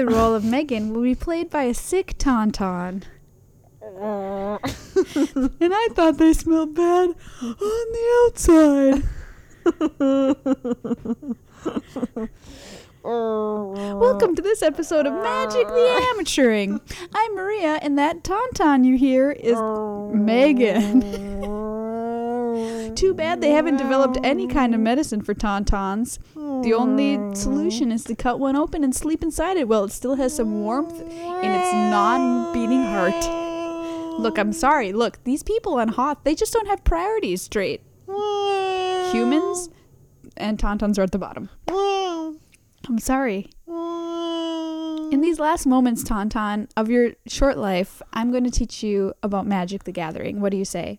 the role of Megan will be played by a sick Tauntaun. And I thought they smelled bad on the outside. Welcome to this episode of Magic the Amateuring. I'm Maria, and that Tauntaun you hear is Megan. Too bad they haven't developed any kind of medicine for Tauntauns. The only solution is to cut one open and sleep inside it while it still has some warmth in its non-beating heart. Look, I'm sorry. Look, these people on Hoth, they just don't have priorities straight. Humans and Tauntauns are at the bottom. I'm sorry. In these last moments, Tauntaun, of your short life, I'm going to teach you about Magic the Gathering. What do you say?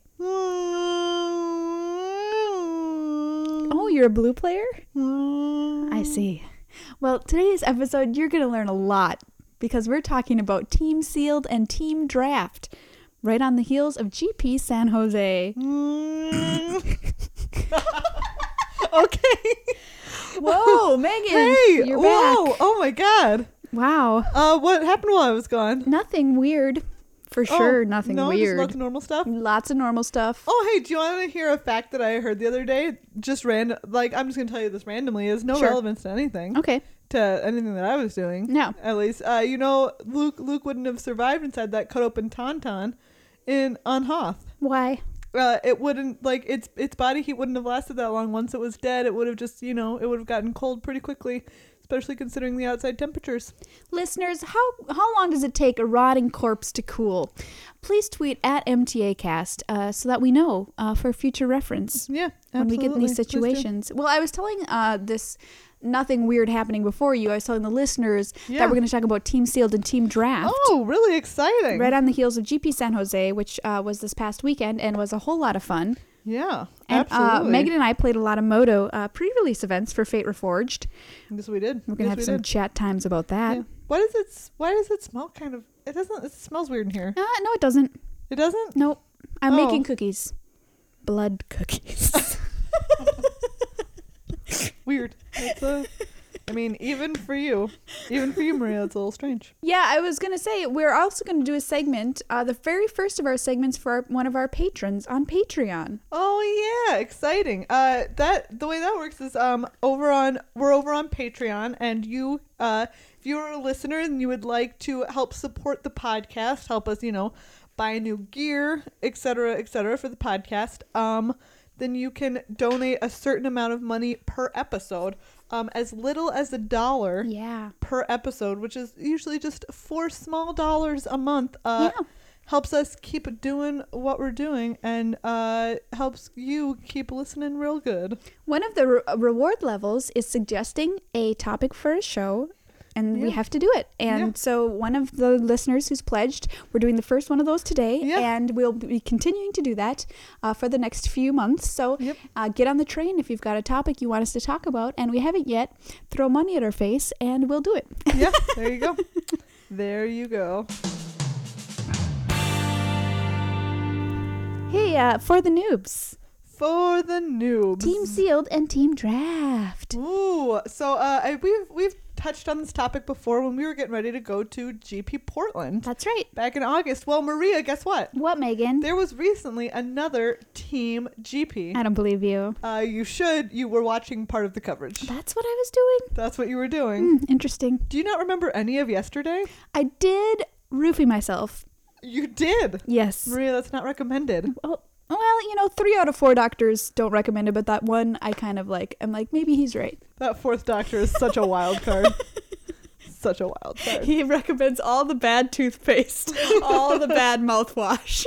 Oh, you're a blue player? I see. Well, today's episode, you're going to learn a lot because we're talking about Team Sealed and Team Draft, right on the heels of GP San Jose. Okay. Whoa, Megan. Hey, you're whoa. back. Oh my God. Wow. What happened while I was gone? Nothing weird. For sure, nothing no, weird. Just lots of normal stuff? Lots of normal stuff. Oh, hey, do you want to hear a fact that I heard the other day? Just random, like, I'm just going to tell you this randomly. It has no relevance to anything. Okay. To anything that I was doing. No. At least. Luke wouldn't have survived inside that cut open Tauntaun on Hoth. Why? It wouldn't, like, its body heat wouldn't have lasted that long. Once it was dead, it would have just, it would have gotten cold pretty quickly, especially considering the outside temperatures. Listeners, how long does it take a rotting corpse to cool? Please tweet at MTAcast so that we know for future reference. Yeah, absolutely. When we get in these situations. Well, I was telling this nothing weird happening before you. I was telling the listeners that we're going to talk about Team Sealed and Team Draft. Oh, really exciting. Right on the heels of GP San Jose, which was this past weekend and was a whole lot of fun. Yeah, and, absolutely. Megan and I played a lot of Moto pre-release events for Fate Reforged. Yes, we did. We're going to have some chat times about that. Yeah. Why does it smell kind of... It smells weird in here. No, it doesn't. It doesn't? Nope. I'm making cookies. Blood cookies. Weird. Even for you, Maria, it's a little strange. Yeah, I was going to say, we're also going to do a segment, the very first of our segments for one of our patrons on Patreon. Oh, yeah, exciting. The way that works is we're over on Patreon, and you, if you're a listener and you would like to help support the podcast, help us, buy new gear, etc., for the podcast, then you can donate a certain amount of money per episode, as little as $1 per episode, which is usually just $4 small a month. Helps us keep doing what we're doing and helps you keep listening real good. One of the reward levels is suggesting a topic for a show, and we have to do it. And so one of the listeners who's pledged, we're doing the first one of those today, and we'll be continuing to do that for the next few months. So get on the train if you've got a topic you want us to talk about, and we haven't yet, throw money at our face, and we'll do it. Yeah, there you go. There you go. Hey, for the noobs. For the noobs. Team Sealed and Team Draft. Ooh, so we've touched on this topic before when we were getting ready to go to GP Portland. That's right. Back in August. Well, Maria, guess what? What, Megan? There was recently another Team GP. I don't believe you. You should. You were watching part of the coverage. That's what I was doing. That's what you were doing. Interesting. Do you not remember any of yesterday? I did roofie myself. You did? Yes. Maria, that's not recommended. Oh. Well, 3 out of 4 doctors don't recommend it, but that one I kind of like. I'm like, maybe he's right. That fourth doctor is such a wild card. Such a wild card. He recommends all the bad toothpaste, all the bad mouthwash.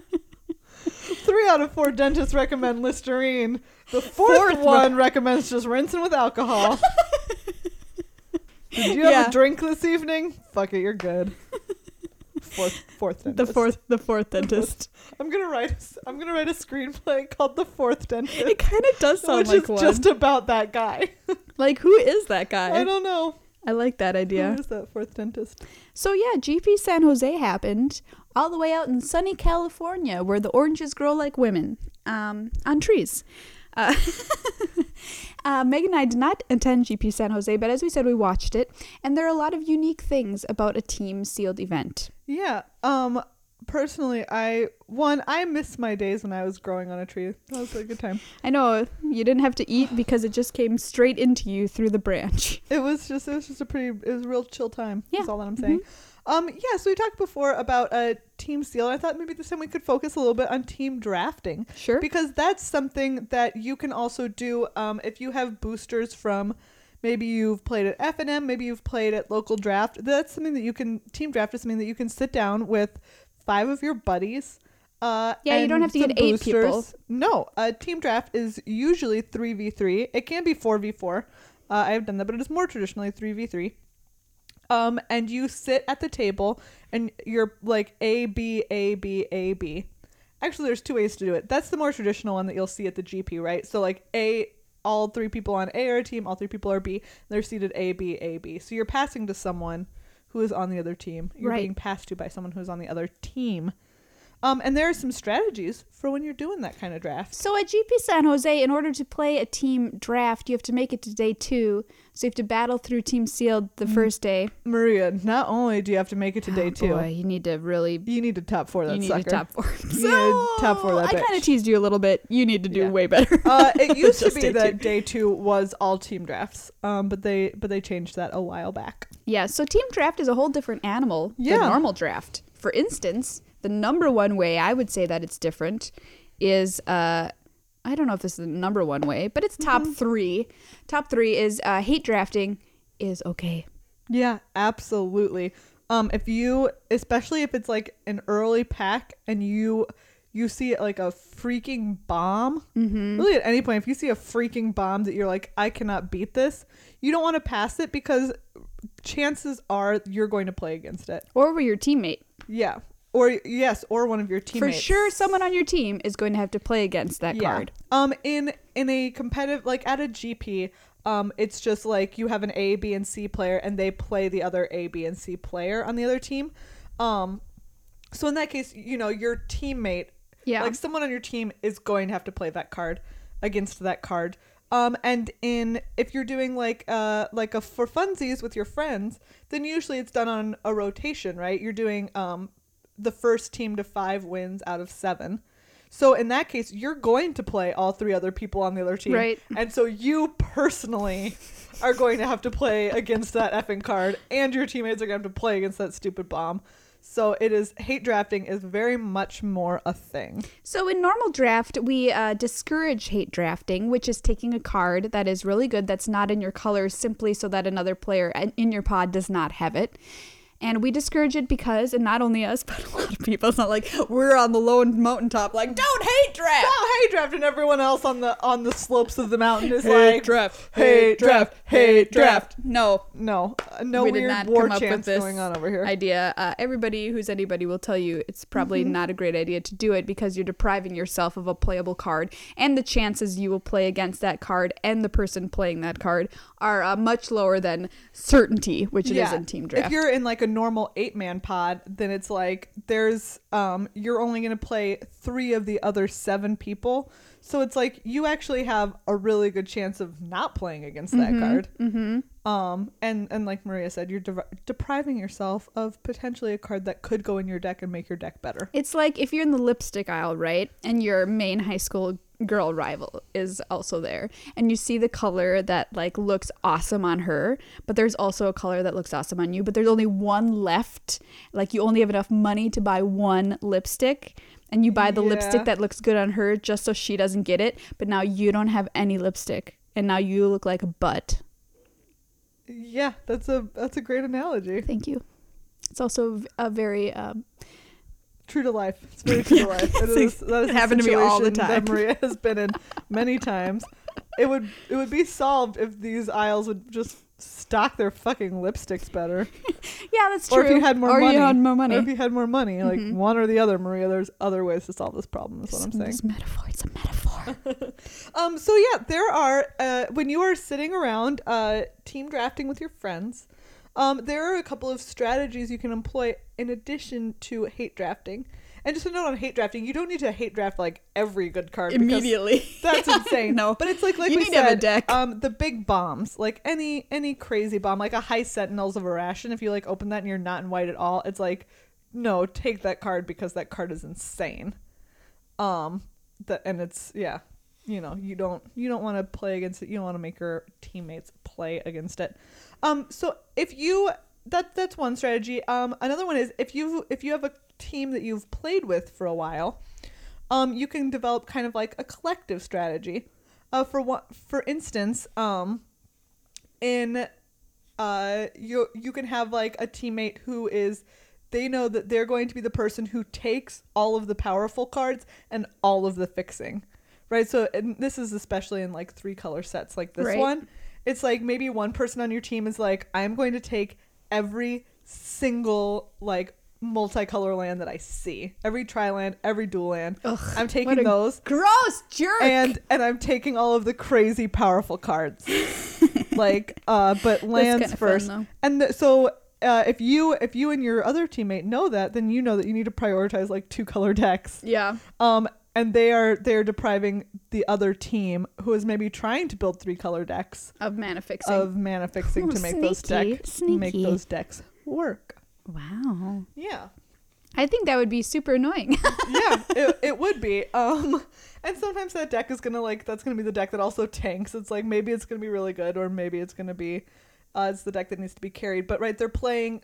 3 out of 4 dentists recommend Listerine. The fourth one recommends just rinsing with alcohol. Did you have a drink this evening? Fuck it, you're good. Fourth dentist. The fourth dentist. I'm gonna write a screenplay called The Fourth Dentist. It kind of does sound like one. Which is just about that guy. Like, who is that guy? I don't know. I like that idea. Who is that fourth dentist? So yeah, GP San Jose happened all the way out in sunny California, where the oranges grow like women on trees. Megan and I did not attend GP San Jose, but as we said, we watched it, and there are a lot of unique things about a team sealed event. Yeah. Personally, I miss my days when I was growing on a tree. That was a good time. I know you didn't have to eat because it just came straight into you through the branch. It was just a real chill time. Yeah. That's all that I'm saying. So we talked before about a team seal. I thought maybe this time we could focus a little bit on team drafting. Sure. Because that's something that you can also do if you have boosters from maybe you've played at F&M, maybe you've played at local draft. That's something that you can, team draft is something that you can sit down with 5 of your buddies. You don't have to get 8 people. No, a team draft is usually 3v3. It can be 4v4. I have done that, but it is more traditionally 3v3. And you sit at the table and you're like A, B, A, B, A, B. Actually, there's 2 ways to do it. That's the more traditional one that you'll see at the GP, right? So like A, all 3 people on A are a team, all 3 people are B. They're seated A, B, A, B. So you're passing to someone who is on the other team. You're being passed to by someone who's on the other team. And there are some strategies for when you're doing that kind of draft. So at GP San Jose, in order to play a team draft, you have to make it to day 2. So you have to battle through Team Sealed the first day. Maria, not only do you have to make it to day 2. Boy, you need to top 4 that you need sucker. to top 4. You need to top 4 that I bitch. kind of teased you a little bit. You need to do way better. It used to Just be day that 2. day 2 was all team drafts. But they changed that a while back. Yeah, so team draft is a whole different animal than normal draft. For instance, the number one way I would say that it's different is I don't know if this is the number one way, but it's top 3. Top 3 is hate drafting is okay. Yeah, absolutely. Especially if it's like an early pack and you see it like a freaking bomb, really at any point, if you see a freaking bomb that you're like, I cannot beat this, you don't want to pass it because chances are you're going to play against it. Or with your teammate. Yeah. Or one of your teammates. For sure, someone on your team is going to have to play against that card. In a competitive, like at a GP, it's just like you have an A, B, and C player, and they play the other A, B, and C player on the other team. So in that case, your teammate, like someone on your team, is going to have to play that card against that card. And if you're doing like a for funsies with your friends, then usually it's done on a rotation, right? You're doing the first team to 5 wins out of 7. So in that case, you're going to play all 3 other people on the other team. Right. And so you personally are going to have to play against that effing card, and your teammates are going to have to play against that stupid bomb. So hate drafting is very much more a thing. So in normal draft, we discourage hate drafting, which is taking a card that is really good that's not in your colors simply so that another player in your pod does not have it. And we discourage it because, and not only us, but a lot of people, it's not like we're on the lone mountaintop like, don't hate draft! Don't hate draft, and everyone else on the slopes of the mountain is hate like, draft, hate draft, hate draft. No We weird war chants going on over here. Idea. Everybody who's anybody will tell you it's probably not a great idea to do it because you're depriving yourself of a playable card, and the chances you will play against that card and the person playing that card are much lower than certainty, which it is in team draft. If you're in like a normal 8-man pod, then it's like there's you're only going to play 3 of the other 7 people, so it's like you actually have a really good chance of not playing against that card. And like Maria said, you're depriving yourself of potentially a card that could go in your deck and make your deck better. It's like if you're in the lipstick aisle, right, and your main high school girl rival is also there, and you see the color that like looks awesome on her, but there's also a color that looks awesome on you, but there's only one left, like you only have enough money to buy one lipstick, and you buy the lipstick that looks good on her just so she doesn't get it, but now you don't have any lipstick and now you look like a butt. Yeah, that's a great analogy. Thank you. It's also a very true to life. It's very true to life. That is happened to me all the time. That Maria has been in many times. It would be solved if these aisles would just stock their fucking lipsticks better. Yeah, that's true. Or if you had more money. You had more money. Or if you had more money, like one or the other, Maria. There's other ways to solve this problem. Is what I'm saying. It's a metaphor. It's a metaphor. So yeah, there are when you are sitting around team drafting with your friends, there are a couple of strategies you can employ in addition to hate drafting. And just a note on hate drafting, you don't need to hate draft like every good card Immediately. that's insane. No, but it's like you we need said, to have a deck. The big bombs, like any crazy bomb, like a High Sentinels of Arashen. If you like open that and you're not in white at all, it's like, no, take that card because that card is insane. And it's you know, you don't want to play against it. You don't want to make your teammates play against it. So if you that's one strategy. Another one is if you have a team that you've played with for a while, you can develop kind of like a collective strategy. For instance, you can have like a teammate who is, they know that they're going to be the person who takes all of the powerful cards and all of the fixing, right? So, and this is especially in like 3-color sets like this one. It's like maybe one person on your team is like, I'm going to take every single like multicolor land that I see, every tri-land, every dual land. Ugh, I'm taking those. Gross jerk. And I'm taking all of the crazy powerful cards, like but lands first. Fun, and so if you and your other teammate know that, then you know that you need to prioritize like 2-color decks. Yeah. And they are depriving the other team who is maybe trying to build 3-color decks of mana fixing to make those decks work. Wow. Yeah. I think that would be super annoying. Yeah, it would be. And sometimes that deck is that's gonna be the deck that also tanks. It's like maybe it's gonna be really good, or maybe it's gonna be it's the deck that needs to be carried. But right, they're playing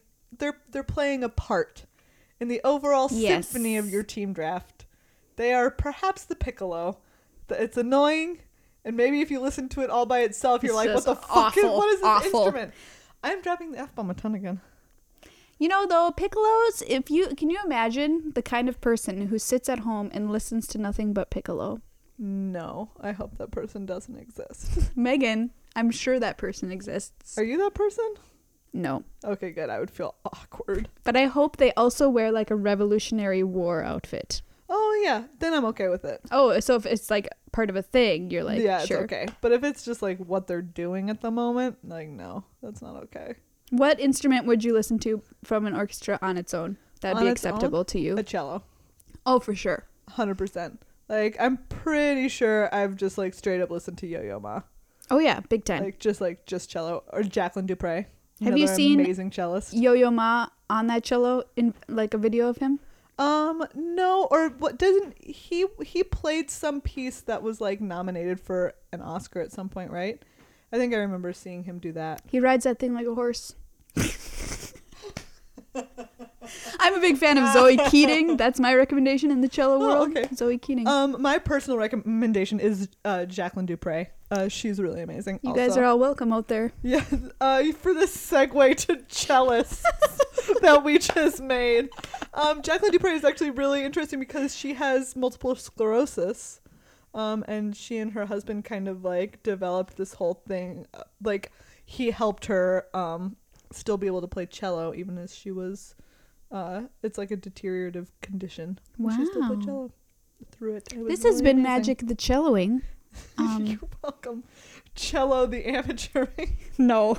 a part in the overall symphony of your team draft. They are perhaps the piccolo. It's annoying, and maybe if you listen to it all by itself, you're like, what the fuck what is this instrument? I'm dropping the F-bomb a ton again. You know, though, piccolos, can you imagine the kind of person who sits at home and listens to nothing but piccolo? No, I hope that person doesn't exist. Megan, I'm sure that person exists. Are you that person? No. Okay, good. I would feel awkward. But I hope they also wear like a Revolutionary War outfit. Oh, yeah. Then I'm okay with it. Oh, so if it's like part of a thing, you're like, yeah, sure. It's okay. But if it's just like what they're doing at the moment, like, no, that's not okay. What instrument would you listen to from an orchestra on its own? That'd be acceptable to you. A cello. Oh, for sure. 100%. Like, I'm pretty sure I've just like straight up listened to Yo-Yo Ma. Oh yeah, big time. Like just cello. Or Jacqueline Dupre. Have you seen amazing cellist? Yo-Yo Ma on that cello in like a video of him? No, or what doesn't he played some piece that was like nominated for an Oscar at some point, right? I think I remember seeing him do that. He rides that thing like a horse. I'm a big fan of Zoe Keating. That's my recommendation in the cello world. Okay. Zoe Keating. My personal recommendation is Jacqueline Dupre. She's really amazing. You guys are all welcome out there. Yeah. For this segue to cellists that we just made, Jacqueline Dupre is actually really interesting because she has multiple sclerosis. And she and her husband kind of like developed this whole thing. Like he helped her still be able to play cello even as she was it's like a deteriorative condition. Wow. She still played cello through it. This has been amazing. Magic the Celloing. You're welcome. Cello the amateuring. No.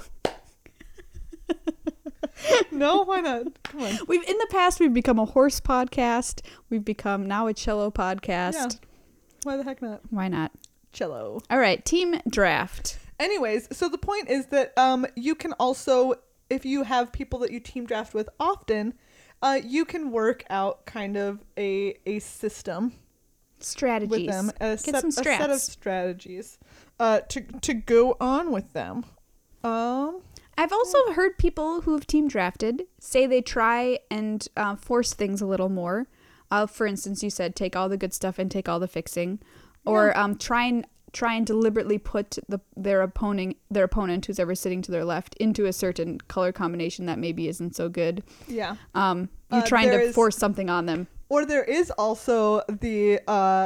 No, why not? Come on. In the past we've become a horse podcast. We've become now a cello podcast. Yeah. Why the heck not? Why not? Cello. All right, team draft. Anyways, so the point is that you can also, if you have people that you team draft with often, you can work out kind of a system. Strategies. With them. A set of strategies to go on with them. I've also heard people who have team drafted say they try and force things a little more. For instance, you said take all the good stuff and take all the fixing, or try and deliberately put their opponent who's ever sitting to their left into a certain color combination that maybe isn't so good. Yeah. You're trying to force something on them. Or there is also the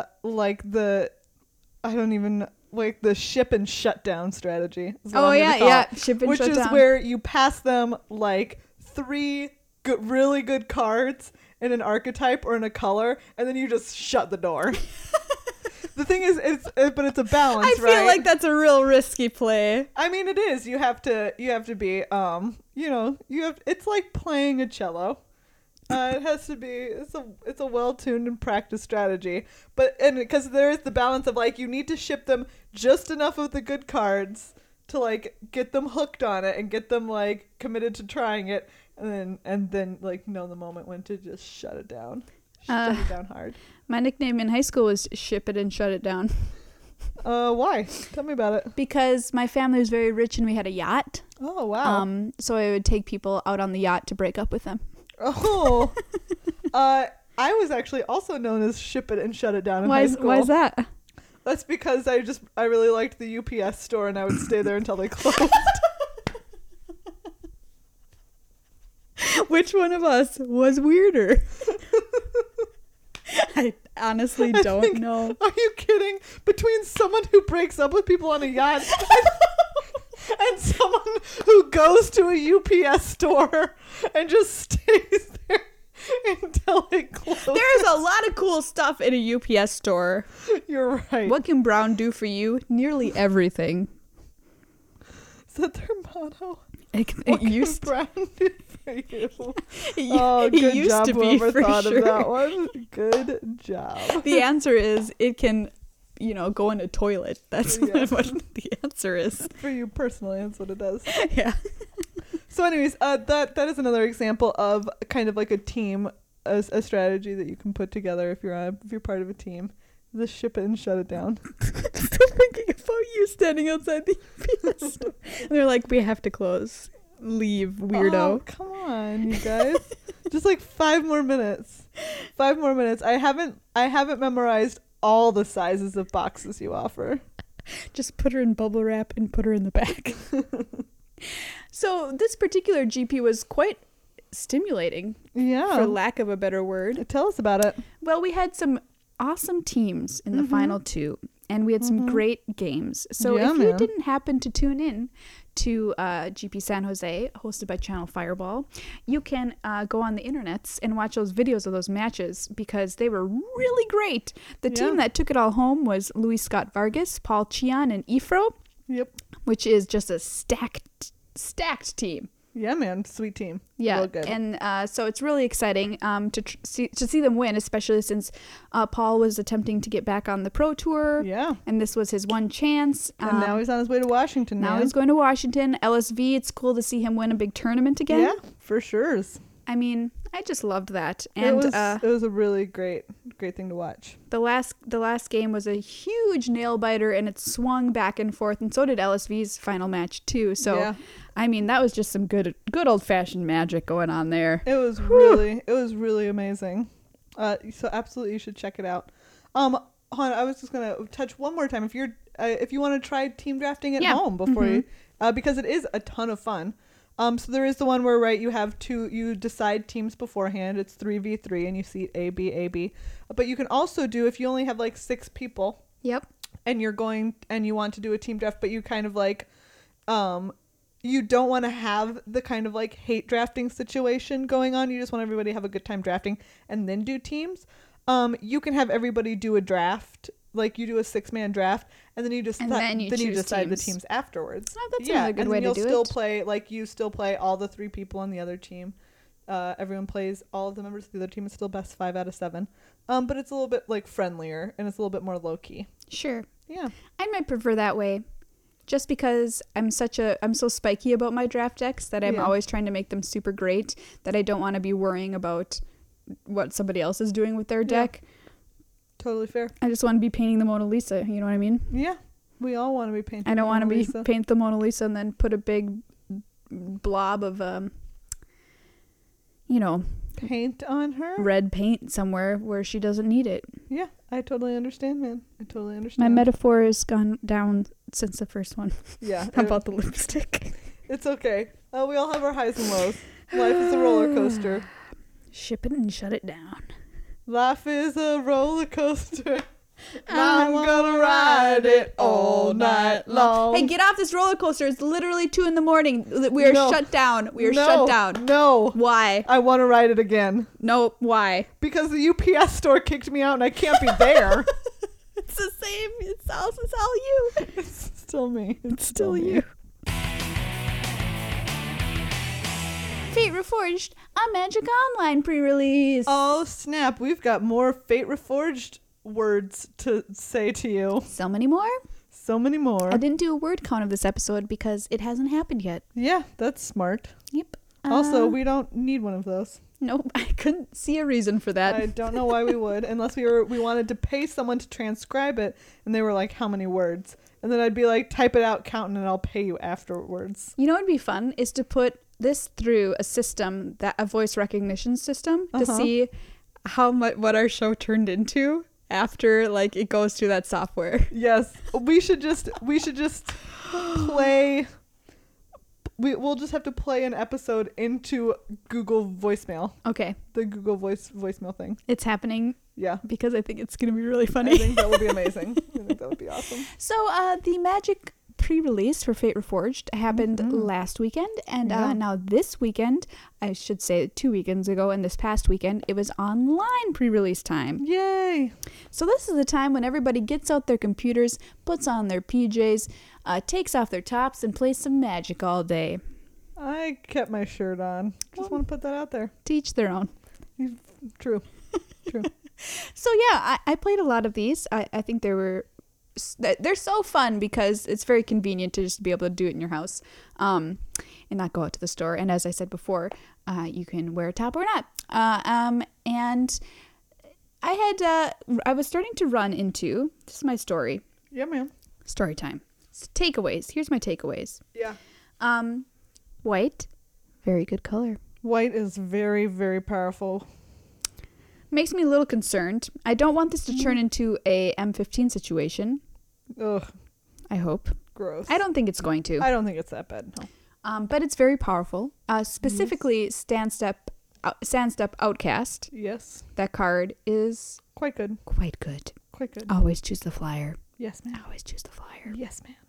the ship and shutdown strategy. Oh yeah, ship and shutdown. Which is where you pass them like 3 really good cards in an archetype or in a color, and then you just shut the door. The thing is, it's a balance. I feel like that's a real risky play. I mean, it is. You have to be, it's like playing a cello. It has to be. It's a well-tuned and practiced strategy, because there is the balance of like you need to ship them just enough of the good cards to like get them hooked on it and get them like committed to trying it, and then like know the moment when to just shut it down. Shut it down hard. My nickname in high school was Ship It and Shut It Down. Why? Tell me about it. Because my family was very rich and we had a yacht. Oh wow. So I would take people out on the yacht to break up with them. Oh. I was actually also known as Ship It and Shut It Down in high school. Why is that? That's because I really liked the UPS store and I would stay there until they closed. Which one of us was weirder? I honestly don't know. Are you kidding? Between someone who breaks up with people on a yacht and someone who goes to a UPS store and just stays there until it closes. There's a lot of cool stuff in a UPS store. You're right. What can Brown do for you? Nearly everything. Is that their motto? It used to. Brown do for you? It Good used job, to be whoever for thought sure. of that one. Good job. The answer is it can, go in a toilet. That's Yeah. what the answer is. For you personally, that's what it does. Yeah. So anyways, that is another example of kind of like a team, a strategy that you can put together if you're part of a team. Just ship it and shut it down. Still thinking about you standing outside the UPS store. And they're like, we have to close. Leave, weirdo. Oh, come on, you guys. Just like 5 more minutes. 5 more minutes. I haven't memorized all the sizes of boxes you offer. Just put her in bubble wrap and put her in the back. So this particular GP was quite stimulating, Yeah. for lack of a better word. Tell us about it. Well, we had some awesome teams in the final two, and we had some great games. So Yeah, if you man. didn't happen to tune in to GP San Jose, hosted by Channel Fireball, you can go on the internets and watch those videos of those matches because they were really great. The team that took it all home was Luis Scott Vargas, Paul Chian, and Ifro, Yep. which is just a stacked team. Yeah, man. Sweet team. Yeah, Real good. and so it's really exciting to see them win, especially since Paul was attempting to get back on the pro tour. Yeah. And this was his one chance. And now he's on his way to Washington. Now man. he's going to Washington. LSV, it's cool to see him win a big tournament again. Yeah, for sure. I mean, I just loved that. It And was a really great thing to watch. the last game was a huge nail biter, and it swung back and forth, and so did LSV's final match too. So, Yeah. I mean, that was just some good old fashioned magic going on there. It was really amazing. So absolutely you should check it out. Han, I was just gonna touch one more time if you want to try team drafting at home before you, because it is a ton of fun. So there is the one where you decide teams beforehand. It's 3v3 and you seat A, B, A, B. But you can also do, if you only have like 6 people. Yep. And you want to do a team draft, but you kind of like, you don't want to have the kind of like hate drafting situation going on. You just want everybody to have a good time drafting and then do teams. You can have everybody do a draft. Like you do a 6-man draft, and then you just then you decide the teams. teams afterwards. Oh, that's another good way to do it. You still play all the 3 people on the other team. Everyone plays all of the members of the other team. It's still best 5 out of 7. But it's a little bit like friendlier and it's a little bit more low key. Sure. Yeah. I might prefer that way. Just because I'm so spiky about my draft decks that I'm always trying to make them super great, that I don't want to be worrying about what somebody else is doing with their deck. Totally fair. I just want to be painting the Mona Lisa, you know what I mean? Yeah. We all want to be painting. I don't want Mona to Lisa. paint the Mona Lisa and then put a big blob of paint on her. red paint somewhere where she doesn't need it. Yeah, I totally understand, man. I totally My understand. metaphor has gone down since the first one. Yeah. How about the lipstick? It's okay. We all have our highs and lows. Life is a roller coaster. Ship it and shut it down. Life is a roller coaster. I'm gonna ride it all night long. Hey, get off this roller coaster. It's literally 2 a.m. We are shut down. We are shut down. No. Why? I want to ride it again. No, why? Because the UPS store kicked me out and I can't be there. It's the same. It's all you. It's still me. It's still you. Fate Reforged, a Magic Online pre-release. Oh, snap. We've got more Fate Reforged words to say to you. So many more? So many more. I didn't do a word count of this episode because it hasn't happened yet. Yeah, that's smart. Yep. Also, we don't need one of those. Nope, I couldn't see a reason for that. I don't know why we would, unless we wanted to pay someone to transcribe it, and they were like, how many words? And then I'd be like, type it out, count, and I'll pay you afterwards. You know what would be fun is to put this through a system, a voice recognition system, to see how much what our show turned into after like it goes through that software. Yes, we should just play. We'll just have to play an episode into Google voicemail. Okay. The Google voicemail thing. It's happening. Yeah. Because I think it's going to be really funny. I think that would be amazing. I think that would be awesome. So the Magic pre-release for Fate Reforged happened last weekend. And now this weekend, I should say 2 weekends ago and this past weekend, it was online pre-release time. Yay. So this is the time when everybody gets out their computers, puts on their PJs, takes off their tops, and plays some Magic all day. I kept my shirt on. Just want to put that out there. To each their own. True. True. So yeah, I played a lot of these. I think they're so fun because it's very convenient to just be able to do it in your house and not go out to the store. And as I said before, you can wear a top or not. And I was starting to run into, this is my story. Yeah, ma'am. Story time. Takeaways. Here's my takeaways. Yeah. White, very good color. White is very, very powerful. Makes me a little concerned. I don't want this to turn into a M15 situation. Ugh. I hope. Gross. I don't think it's going to. I don't think it's that bad, no. But it's very powerful. Specifically, Sandstep Outcast. Yes. That card is quite good. Quite good. Quite good. Always choose the flyer. Yes, ma'am. Always choose the flyer. Yes, ma'am.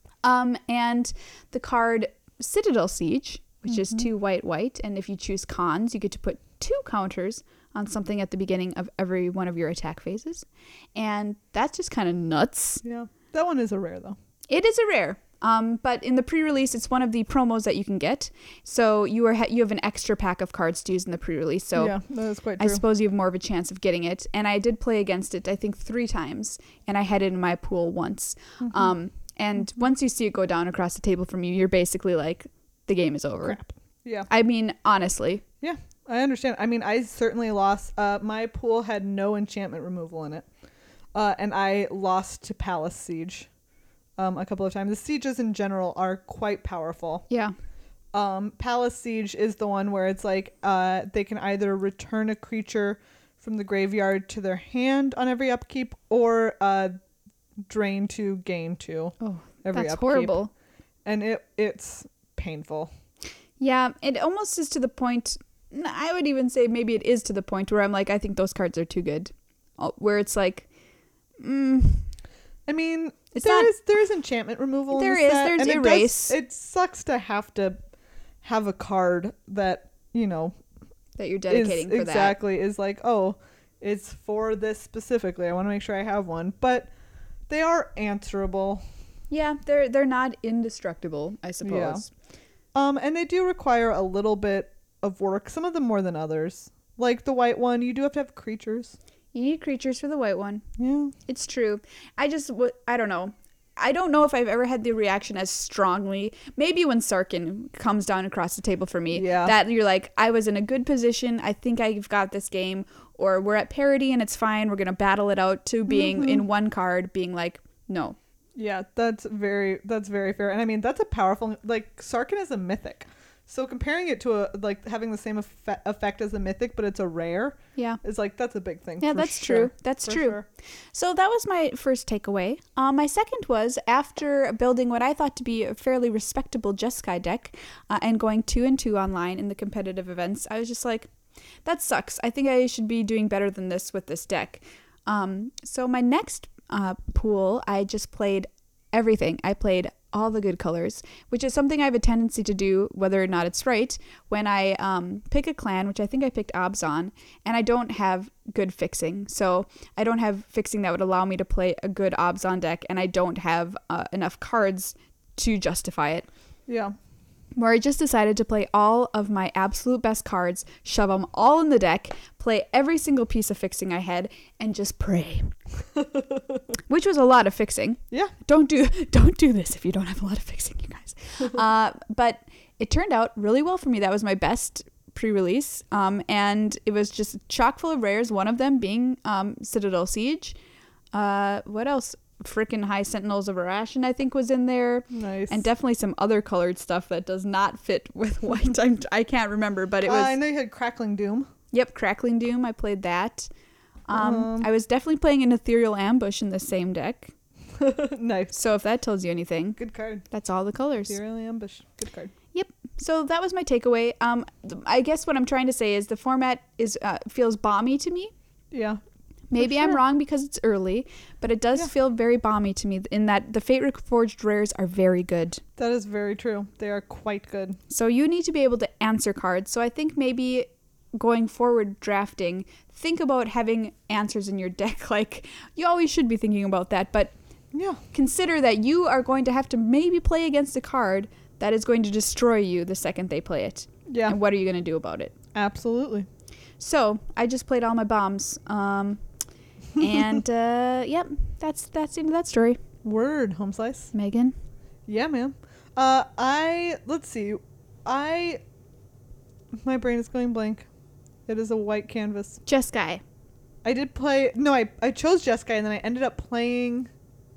And the card Citadel Siege, which is 2 white, and if you choose cons, you get to put 2 counters on something at the beginning of every one of your attack phases. And that's just kind of nuts. Yeah. That one is a rare, though. It is a rare. But in the pre-release, it's one of the promos that you can get. So you have an extra pack of cards to use in the pre-release. So yeah, that is quite true. I suppose you have more of a chance of getting it. And I did play against it, I think, 3 times. And I had it in my pool once. And once you see it go down across the table from you, you're basically like, the game is over. Crap. Yeah. I mean, honestly. Yeah, I understand. I mean, I certainly lost. My pool had no enchantment removal in it. And I lost to Palace Siege a couple of times. The sieges in general are quite powerful. Yeah. Palace Siege is the one where it's like they can either return a creature from the graveyard to their hand on every upkeep or drain 2, gain 2 every that's upkeep. Horrible. And it's painful. Yeah, it almost is to the point, I would even say maybe it is to the point where I'm like, I think those cards are too good. Where it's like, I mean, there is enchantment removal in the set. There's and erase. It sucks to have a card that, that you're dedicating for that. Exactly, is like, oh, it's for this specifically. I want to make sure I have one. But they are answerable. Yeah, they're not indestructible, I suppose. Yeah. And they do require a little bit of work, some of them more than others. Like the white one, you do have to have creatures. You need creatures for the white one. Yeah. It's true. I don't know. I don't know if I've ever had the reaction as strongly. Maybe when Sarkhan comes down across the table for me. Yeah. That you're like, I was in a good position. I think I've got this game. Or we're at parity and it's fine. We're going to battle it out, to being in one card, being like, no. Yeah, that's very fair. And I mean, that's a powerful, like, Sarkhan is a mythic. So comparing it to having the same effect as a mythic, but it's a rare. Yeah. Is like, that's a big thing. Yeah, that's true. That's true. Sure. So that was my first takeaway. My second was, after building what I thought to be a fairly respectable Jeskai deck and going 2-2 online in the competitive events, I was just like, that sucks. I think I should be doing better than this with this deck. So my next pool, I just played everything. I played all the good colors, which is something I have a tendency to do, whether or not it's right, when I pick a clan, which I think I picked Abzan, and I don't have good fixing. So I don't have fixing that would allow me to play a good Abzan deck, and I don't have enough cards to justify it. Yeah. where I just decided to play all of my absolute best cards, shove them all in the deck, play every single piece of fixing I had, and just pray. Which was a lot of fixing. Yeah. Don't do this if you don't have a lot of fixing, you guys. But it turned out really well for me. That was my best pre-release, and it was just chock full of rares, one of them being Citadel Siege. What else? Frickin' High Sentinels of Arashen, I think, was in there. Nice. And definitely some other colored stuff that does not fit with white. I can't remember, but it was... I know you had Crackling Doom. Yep, Crackling Doom. I played that. I was definitely playing an Ethereal Ambush in the same deck. Nice. So if that tells you anything, Good card. that's all the colors. Ethereal Ambush. Good card. Yep. So that was my takeaway. I guess what I'm trying to say is the format feels balmy to me. Yeah. Maybe I'm wrong because it's early, but it does feel very balmy to me in that the Fate Reforged rares are very good. That is very true. They are quite good. So you need to be able to answer cards. So I think maybe going forward drafting, think about having answers in your deck. Like, you always should be thinking about that, but Yeah. consider that you are going to have to maybe play against a card that is going to destroy you the second they play it. Yeah. And what are you going to do about it? Absolutely. So I just played all my bombs. And yep, that's the end of that story. Word, Home Slice. Megan? Yeah, ma'am. Let's see. My brain is going blank. It is a white canvas. Jeskai. I did play, no, I chose Jeskai and then I ended up playing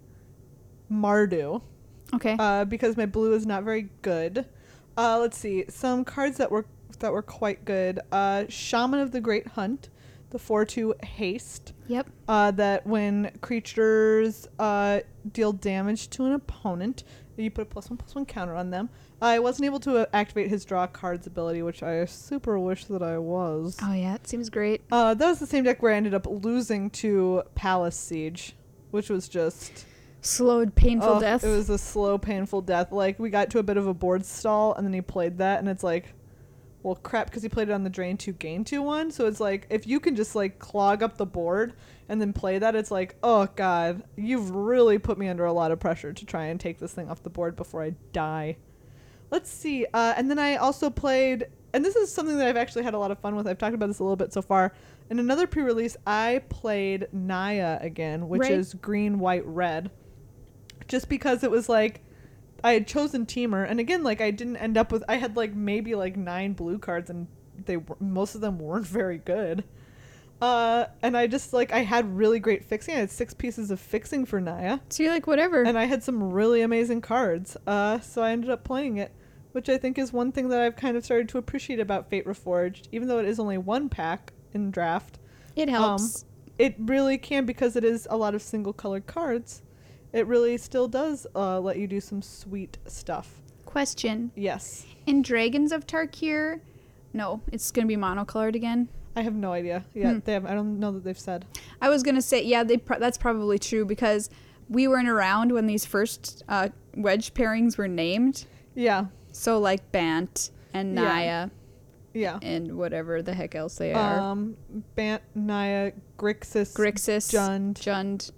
Mardu. Okay. Because my blue is not very good. Let's see. Some cards that were quite good. Shaman of the Great Hunt. The 4/2 haste. Yep. That when creatures deal damage to an opponent, you put a +1/+1 counter on them. I wasn't able to activate his draw cards ability, which I super wish that I was. Oh yeah, it seems great. That was the same deck where I ended up losing to Palace Siege, which was just Slowed painful death. It was a slow, painful death. Like, we got to a bit of a board stall, and then he played that, and it's like, well, crap, because he played it on the drain 2, gain 2 one. So it's like, if you can just, like, clog up the board and then play that, it's like, oh, God, you've really put me under a lot of pressure to try and take this thing off the board before I die. Let's see. And then I also played, and this is something that I've actually had a lot of fun with. I've talked about this a little bit so far. In another pre-release, I played Naya again, which is green, white, red. Just because it was like, I had chosen Teamer, and again, like, I didn't end up with, I had like maybe like 9 blue cards, and most of them weren't very good. And I just, like, I had really great fixing. I had 6 pieces of fixing for Naya. So you're like, whatever. And I had some really amazing cards. So I ended up playing it, which I think is one thing that I've kind of started to appreciate about Fate Reforged. Even though it is only 1 pack in draft, It helps. it really can, because it is a lot of single colored cards. It really still does let you do some sweet stuff. Question. Yes. In Dragons of Tarkir, no, it's going to be monocolored again. I have no idea. Yeah, I don't know that they've said. I was going to say, yeah, that's probably true, because we weren't around when these first wedge pairings were named. Yeah. So, like, Bant and Naya. Yeah. And whatever the heck else they are. Bant, Naya, Grixis, Jund.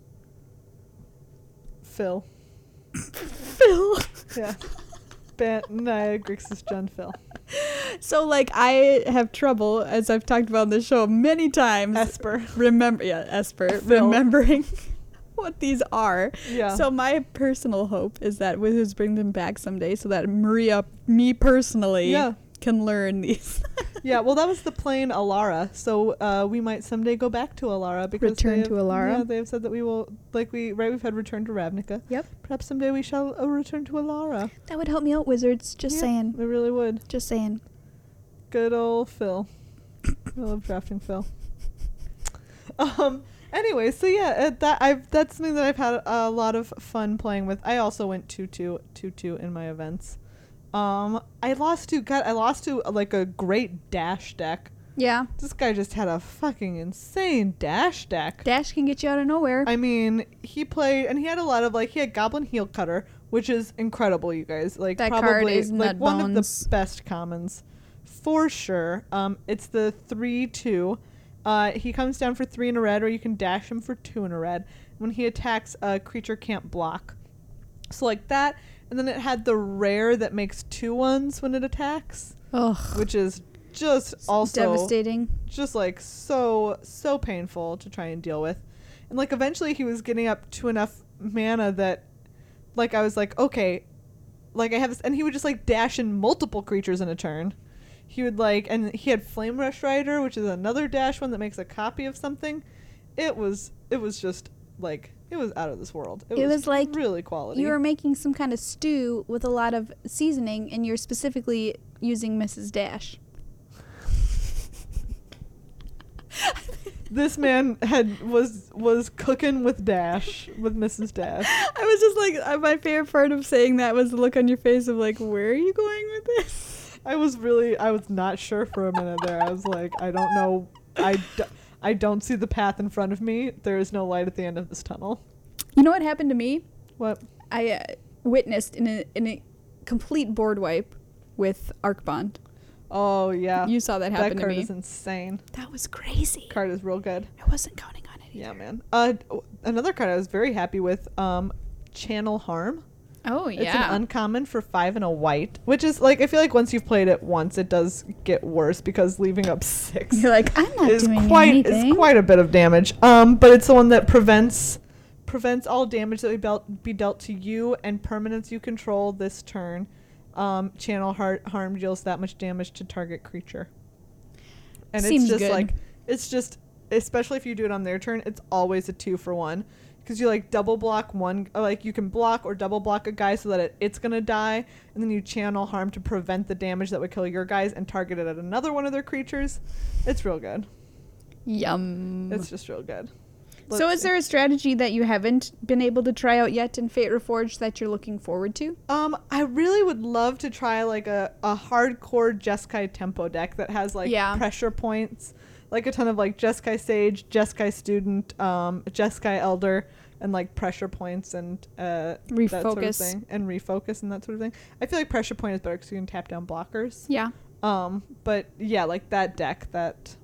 Phil. Yeah. Bant, Naya, Grixis, Jund, Phil. So, like, I have trouble, as I've talked about on the show many times. Esper. Remembering what these are. Yeah. So my personal hope is that Wizards bring them back someday so that Maria, me personally, can learn these. Yeah, well, that was the plain Alara, so we might someday go back to Alara, because Return to Alara? Yeah, they have said that we will, we've had Return to Ravnica. Yep. Perhaps someday we shall return to Alara. That would help me out, Wizards. Just saying. It really would. Just saying. Good old Phil. I love drafting Phil. Anyway, so yeah, that's something that I've had a lot of fun playing with. I also went 2-2 in my events. I lost to like a great dash deck. Yeah. This guy just had a fucking insane dash deck. Dash can get you out of nowhere. I mean, he played, and he had a lot of, like, he had Goblin Heel Cutter, which is incredible, you guys. Like, that probably card is like one of bones. the best commons for sure. It's the 3/2. He comes down for 3 in a red, or you can dash him for 2 in a red. When he attacks, a creature can't block. So, like, that, And then it had the rare that makes 2/1s when it attacks, Ugh. which is just also Devastating. just like so painful to try and deal with. And like eventually he was getting up to enough mana that like I was like, okay, like I have this, and he would just like dash in multiple creatures in a turn. He would like, and he had Flame Rush Rider, which is another dash one that makes a copy of something. It was just like, it was out of this world. It was like really quality. You were making some kind of stew with a lot of seasoning, and you're specifically using Mrs. Dash. This man was cooking with Dash, with Mrs. Dash. I was just like, my favorite part of saying that was the look on your face of like, where are you going with this? I was not sure for a minute there. I was like, I don't know. I don't see the path in front of me. There is no light at the end of this tunnel. You know what happened to me? What? I witnessed in a complete board wipe with Arcbond. Oh, yeah. You saw that happen to me. That card is insane. That was crazy. Card is real good. I wasn't counting on it either. Yeah, man. Another card I was very happy with, Channel Harm. Oh, yeah. It's an uncommon for 5 and a white, which is like, I feel like once you've played it once, it does get worse because leaving up 6 You're like, I'm not doing anything. Is quite a bit of damage. But it's the one that prevents all damage that be dealt to you and permanents you control this turn. Channel Harm deals that much damage to target creature. And Seems it's just good. like, it's just, especially if you do it on their turn, it's always a 2-for-1. Because you like double block one, like you can block or double block a guy so that it's going to die. And then you Channel Harm to prevent the damage that would kill your guys and target it at another one of their creatures. It's real good. Yum. It's just real good. So is there a strategy that you haven't been able to try out yet in Fate Reforged that you're looking forward to? I really would love to try like a hardcore Jeskai tempo deck that has like pressure points, like a ton of like Jeskai Sage, Jeskai Student, Jeskai Elder, and like pressure points and refocus that sort of thing, and refocus and that sort of thing. I feel like pressure point is better because you can tap down blockers. Yeah. But yeah, like that deck, that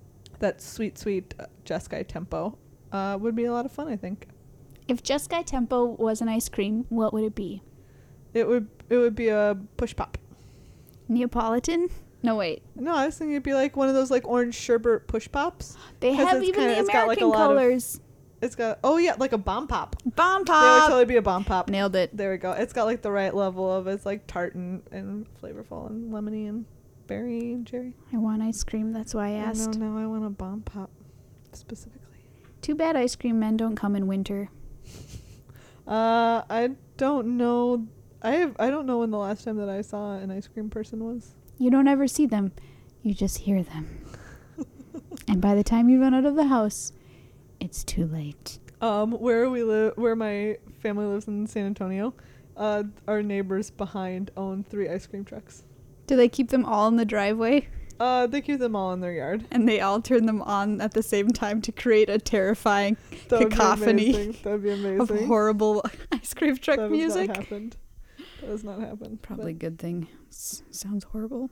sweet Jeskai tempo. Would be a lot of fun, I think. If Jeskai Tempo was an ice cream, what would it be? It would be a push pop. Neapolitan? No, wait. No, I was thinking it'd be like one of those like orange sherbet push pops. They have even the American colors. It's got like a bomb pop. Bomb It would pop. totally be a bomb pop. Nailed it. There we go. It's got like the right level of it's like tart and flavorful and lemony and berry and cherry. I want ice cream. That's why I asked. No, I want a bomb pop specifically. Too bad ice cream men don't come in winter. I don't know. I don't know when the last time that I saw an ice cream person was. You don't ever see them. You just hear them. And by the time you run out of the house, it's too late. Where my family lives in San Antonio, our neighbors behind own 3 ice cream trucks. Do they keep them all in the driveway? They keep them all in their yard. And they all turn them on at the same time to create a terrifying cacophony That'd be amazing. of horrible ice cream truck music. That has not happened. Probably a good thing. Sounds horrible.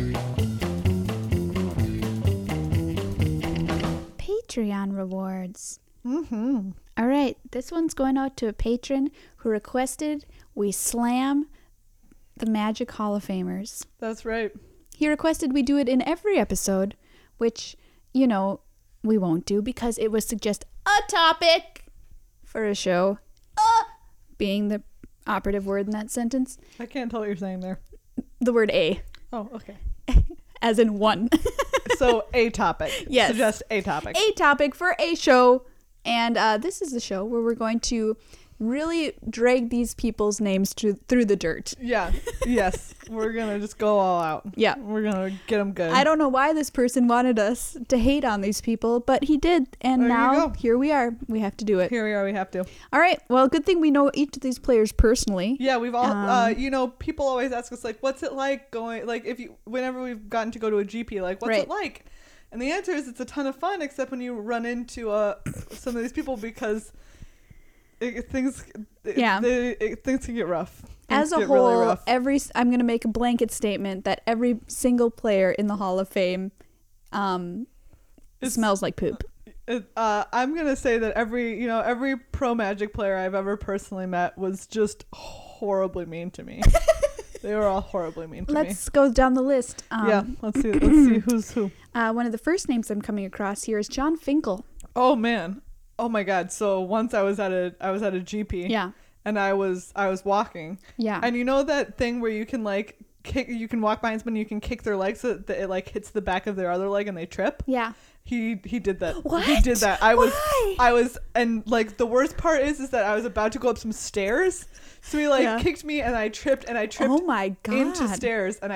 Patreon rewards. Mm-hmm. All right, this one's going out to a patron who requested we slam the Magic Hall of Famers. That's right. He requested we do it in every episode, which, we won't do because it was just a topic for a show. Being the operative word in that sentence. I can't tell what you're saying there. The word a. Oh, okay. As in one. So a topic. Yes. Suggest a topic. A topic for a show. And this is the show where we're going to really drag these people's names through the dirt. Yeah. Yes. We're going to just go all out. Yeah. We're going to get them good. I don't know why this person wanted us to hate on these people, but he did. And now here we are. We have to do it. Here we are. We have to. All right. Well, good thing we know each of these players personally. Yeah. We've all, people always ask us, like, what's it like going, like, whenever we've gotten to go to a GP, like, what's it like? And the answer is it's a ton of fun, except when you run into some of these people because things can get rough. As a whole, I'm going to make a blanket statement that every single player in the Hall of Fame smells like poop. I'm gonna say that every pro Magic player I've ever personally met was just horribly mean to me. They were all horribly mean to me. Let's go down the list. Yeah, let's see who's who. One of the first names I'm coming across here is John Finkel. Oh man, oh my God. So once I was at a GP. Yeah. And I was walking. Yeah. And you know that thing where you can like you can walk behind someone, you can kick their legs so that it like hits the back of their other leg and they trip? Yeah. He did that. What? He did that. Why? I was and like the worst part is that I was about to go up some stairs. So he like kicked me and I tripped Oh my God. into stairs and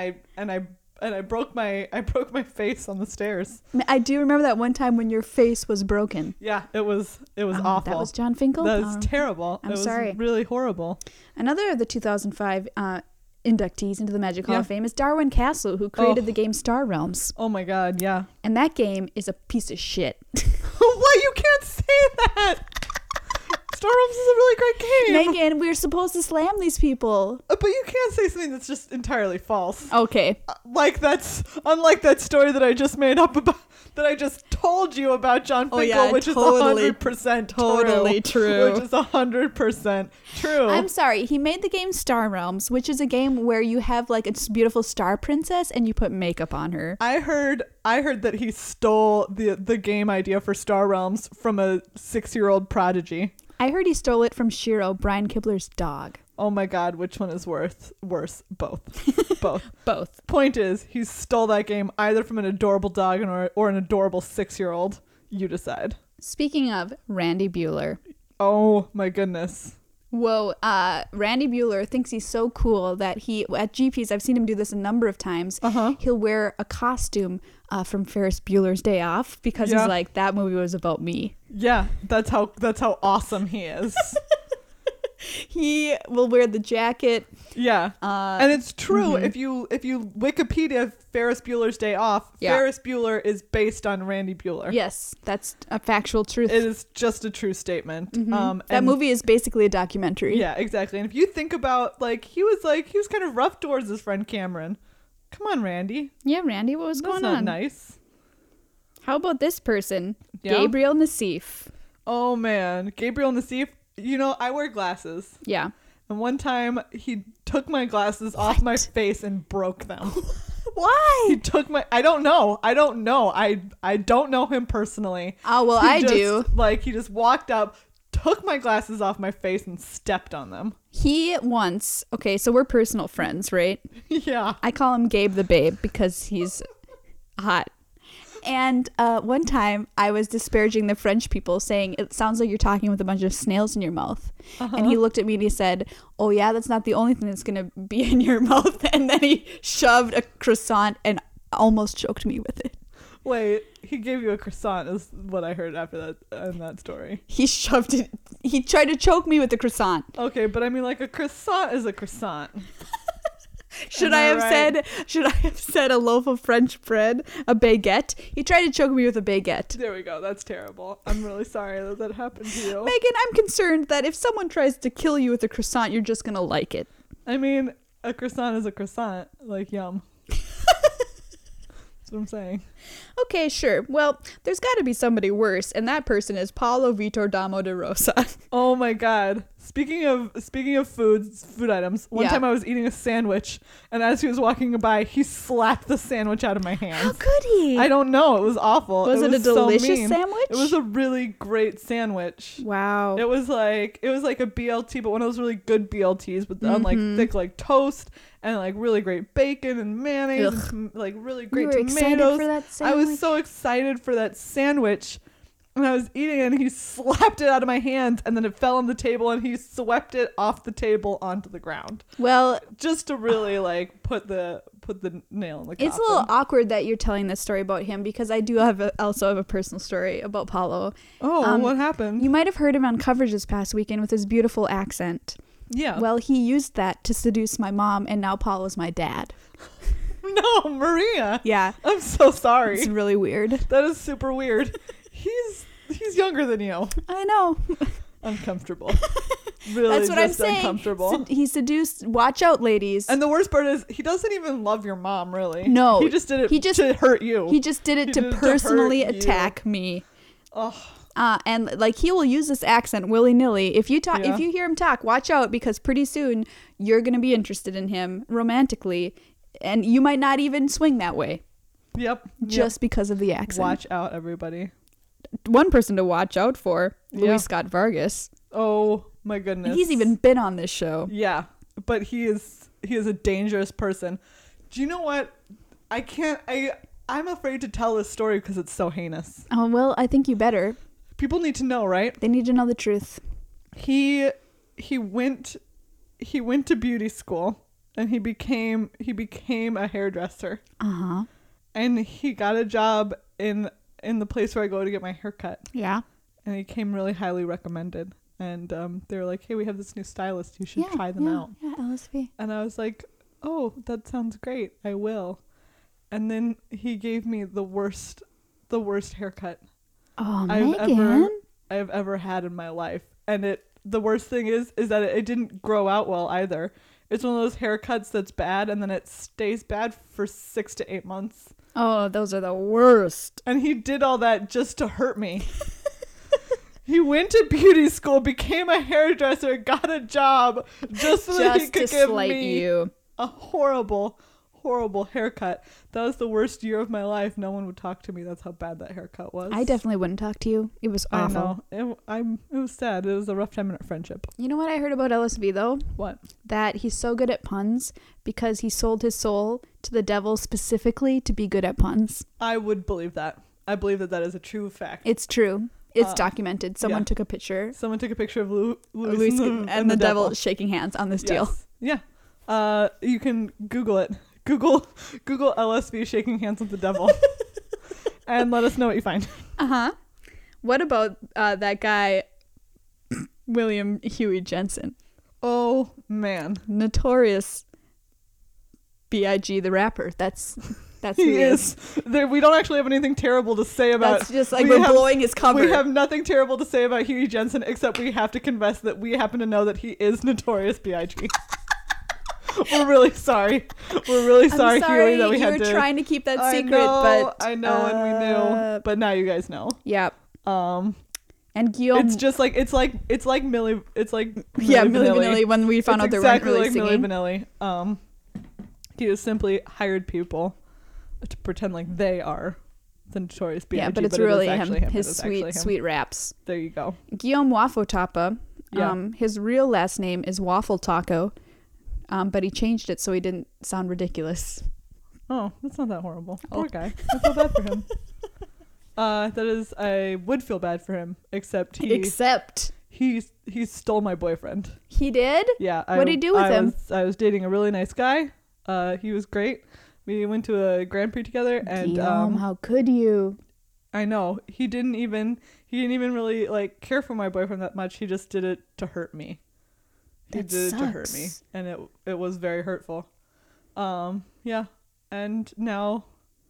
I broke my face on the stairs. I do remember that one time when your face was broken. Yeah, it was awful. That was John Finkel? That was terrible. I'm it was sorry. Really horrible. Another of the 2005 inductees into the Magic Hall of Fame is Darwin Castle, who created the game Star Realms. Oh my God, yeah. And that game is a piece of shit. What? You can't say that. Star Realms is a really great game. Megan, we're supposed to slam these people. But you can't say something that's just entirely false. Okay. Like that's unlike that story that I just made up about, that I just told you about John Finkel, which is 100% totally true. Which is 100% true. I'm sorry. He made the game Star Realms, which is a game where you have like a beautiful star princess and you put makeup on her. I heard that he stole the game idea for Star Realms from a 6-year-old prodigy. I heard he stole it from Shiro, Brian Kibler's dog. Oh my God, which one is worse? Both. Both. Point is, he stole that game either from an adorable dog or an adorable 6-year-old. You decide. Speaking of Randy Bueller. Oh my goodness. Whoa, Randy Bueller thinks he's so cool that at GPs, I've seen him do this a number of times. He'll wear a costume from Ferris Bueller's Day Off because he's like, that movie was about me. Yeah, that's how awesome he is. He will wear the jacket. Yeah, and it's true. If you Wikipedia Ferris Bueller's Day Off, Ferris Bueller is based on Randy Bueller. Yes, that's a factual truth. It is just a true statement. That movie is basically a documentary. Yeah, exactly. And if you think about he was kind of rough towards his friend Cameron. Come on, Randy. Yeah, Randy, what was going on? That's not nice. How about this person? Yeah? Gabriel Nassif. Oh man, Gabriel Nassif. You know, I wear glasses. Yeah. And one time he took my glasses off my face and broke them. Why? He took I don't know. I don't know him personally. Oh, well, I do. He just walked up, took my glasses off my face and stepped on them. He once, okay, so we're personal friends, right? Yeah. I call him Gabe the Babe because he's hot. And one time I was disparaging the French people, saying, it sounds like you're talking with a bunch of snails in your mouth. And he looked at me and he said, oh yeah, that's not the only thing that's going to be in your mouth. And then he shoved a croissant and almost choked me with it. Wait, he gave you a croissant is what I heard after that in that story. He shoved it. He tried to choke me with the croissant. Okay, but I mean, a croissant is a croissant. Should I have said a loaf of French bread, a baguette? He tried to choke me with a baguette. There we go. That's terrible. I'm really sorry that happened to you. Megan, I'm concerned that if someone tries to kill you with a croissant, you're just going to like it. I mean, a croissant is a croissant. Yum. That's what I'm saying. Okay, sure. Well, there's got to be somebody worse, and that person is Paulo Vitor Damo de Rosa. Oh my God. Speaking of food items, one time I was eating a sandwich, and as he was walking by, he slapped the sandwich out of my hands. How could he? I don't know. It was awful. Was it a delicious so mean. sandwich? It was a really great sandwich. Wow. It was like a BLT, but one of those really good BLTs with thick toast and really great bacon and mayonnaise and really great tomatoes. Excited for that sandwich? I was so excited for that sandwich. And I was eating it and he slapped it out of my hands and then it fell on the table and he swept it off the table onto the ground. Well, just to really put the nail in the coffin. It's a little awkward that you're telling this story about him because I do also have a personal story about Paulo. Oh, what happened? You might have heard him on coverage this past weekend with his beautiful accent. Yeah. Well, he used that to seduce my mom and now Paulo's my dad. No, Maria. Yeah. I'm so sorry. It's really weird. That is super weird. He's younger than you. I know. Uncomfortable. Really, that's what I'm saying. Uncomfortable. He seduced. Watch out, ladies. And the worst part is he doesn't even love your mom, really. No, he just did it to hurt you. He just did it to personally attack me. Oh, And like he will use this accent willy-nilly. If you Yeah. if you hear him talk, watch out, because pretty soon you're going to be interested in him romantically, and you might not even swing that way yep. just because of the accent. Watch out, everybody. One person to watch out for, Yeah. Louis Scott Vargas. Oh my goodness. He's even been on this show. Yeah, but he is a dangerous person. Do you know what? I'm afraid to tell this story because it's so heinous. Oh, well, I think you better. People need to know, right? They need to know the truth. He went to beauty school and he became a hairdresser. Uh-huh. And he got a job in the place where I go to get my hair cut. Yeah. And he came really highly recommended. And they were like, "Hey, we have this new stylist. You should try them out." Yeah, LSV. And I was like, "Oh, that sounds great. I will." And then he gave me the worst haircut Oh, I've Megan. ever had in my life. And the worst thing is that it didn't grow out well either. It's one of those haircuts that's bad and then it stays bad for 6 to 8 months. Oh, those are the worst. And he did all that just to hurt me. He went to beauty school, became a hairdresser, got a job just so that he could give me you. a horrible haircut. That was the worst year of my life. No one would talk to me. That's how bad that haircut was. I definitely wouldn't talk to you. It was awful. I know. It was sad. It was a rough time in our friendship. You know what I heard about LSV though? What? That he's so good at puns because he sold his soul to the devil specifically to be good at puns. I would believe that. I believe that is a true fact. It's true. It's documented. Someone took a picture. Someone took a picture of Louis and the devil shaking hands on this deal. Yeah. You can Google it. Google LSV shaking hands with the devil. And let us know what you find. Uh-huh. What about that guy, William Huey Jensen? Oh, man. Notorious B.I.G. the rapper. That's who he is. We don't actually have anything terrible to say about. That's just like we're blowing his cover. We have nothing terrible to say about Huey Jensen except we have to confess that we happen to know that he is Notorious B.I.G. We're really sorry. We're really sorry, Huey, that we had to. You were trying to keep that secret, but I know, and we knew, but now you guys know. Yeah. And Guillaume. It's just like it's like Milli. It's like Milli Vanilli when we found out they weren't really singing. Milli Vanilli. He just simply hired people to pretend like they are the Notorious B.I.G. Yeah, but it's really him. His him. sweet raps. There you go. Guillaume Wafo-Tapa. Yeah. His real last name is Waffle Taco, but he changed it so he didn't sound ridiculous. Oh, that's not that horrible. Poor guy. I feel bad for him. I would feel bad for him, except he stole my boyfriend. He did? Yeah. What did he do with him? I was dating a really nice guy. He was great. We went to a Grand Prix together, and Guillaume, how could you? I know he didn't even really like care for my boyfriend that much. He just did it to hurt me. He did it to hurt me, and it was very hurtful. Yeah, and now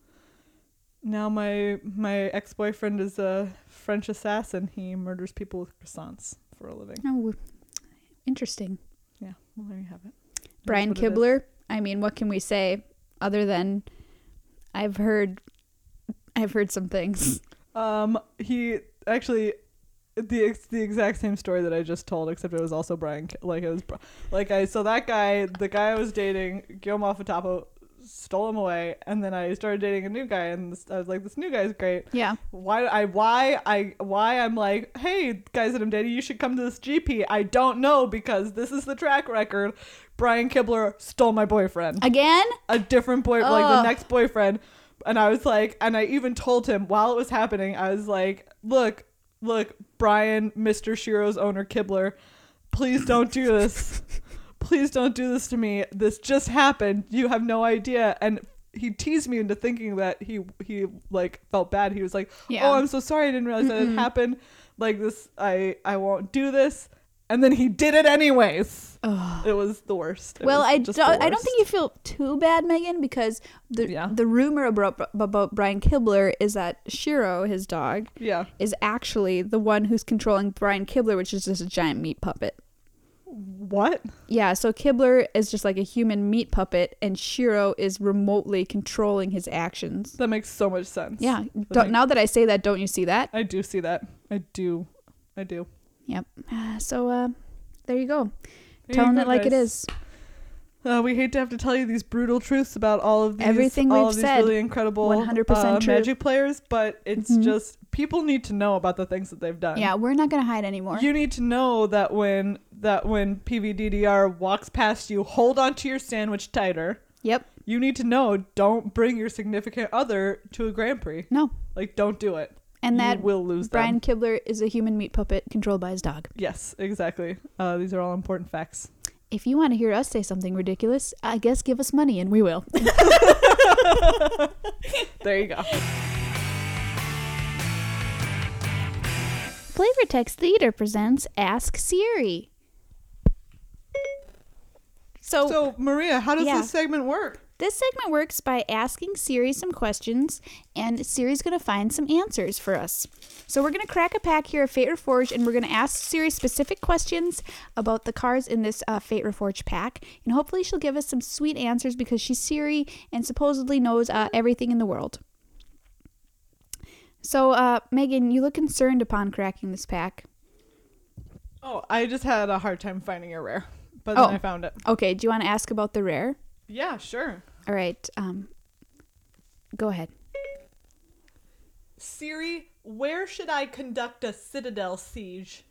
my ex-boyfriend is a French assassin. He murders people with croissants for a living. Oh, interesting. Yeah, well, there you have it. Brian Kibler. I mean, what can we say other than I've heard some things. He actually the exact same story that I just told, except it was also Brian. The guy I was dating, Guillaume Wafo-Tapa, stole him away, and then I started dating a new guy, and I was like, this new guy's great. Yeah. Why I'm like, hey, guys that I'm dating, you should come to this GP. I don't know, because this is the track record. Brian Kibler stole my boyfriend. Again? A different boy, like the next boyfriend. And I was like, and I even told him while it was happening, I was like, look, Brian, Mr. Shiro's owner, Kibler, please don't do this. Please don't do this to me. This just happened. You have no idea. And he teased me into thinking that he like felt bad. He was like, oh, I'm so sorry. I didn't realize that it happened like this. I won't do this. And then he did it anyways. Ugh. It was the worst. I don't think you feel too bad, Megan, because the rumor about Brian Kibler is that Shiro, his dog, is actually the one who's controlling Brian Kibler, which is just a giant meat puppet. What? Yeah, so Kibler is just like a human meat puppet, and Shiro is remotely controlling his actions. That makes so much sense. Yeah. Now that I say that, don't you see that? I do see that. I do. Yep. So, there you go. There Telling you it go, like it guys. is. We hate to have to tell you these brutal truths about all of these, Everything all we've of these said, really incredible 100% true. Magic players, but it's Mhm. just people need to know about the things that they've done. Yeah, we're not going to hide anymore. You need to know that when PVDDR walks past you, hold onto your sandwich tighter. Yep. You need to know, don't bring your significant other to a Grand Prix. No. Like, don't do it. And You that will lose Brian them. Kibler is a human meat puppet controlled by his dog. Yes, exactly. These are all important facts. If you want to hear us say something ridiculous, I guess give us money and we will. There you go. Flavortext Theater presents Ask Siri. So, Maria, how does Yeah. this segment work? This segment works by asking Siri some questions, and Siri's going to find some answers for us. So we're going to crack a pack here of Fate Reforged, and we're going to ask Siri specific questions about the cards in this Fate Reforged pack, and hopefully she'll give us some sweet answers because she's Siri and supposedly knows everything in the world. So, Megan, you look concerned upon cracking this pack. Oh, I just had a hard time finding a rare, but then I found it. Okay, do you want to ask about the rare? Yeah, sure. All right, go ahead. Siri, where should I conduct a citadel siege?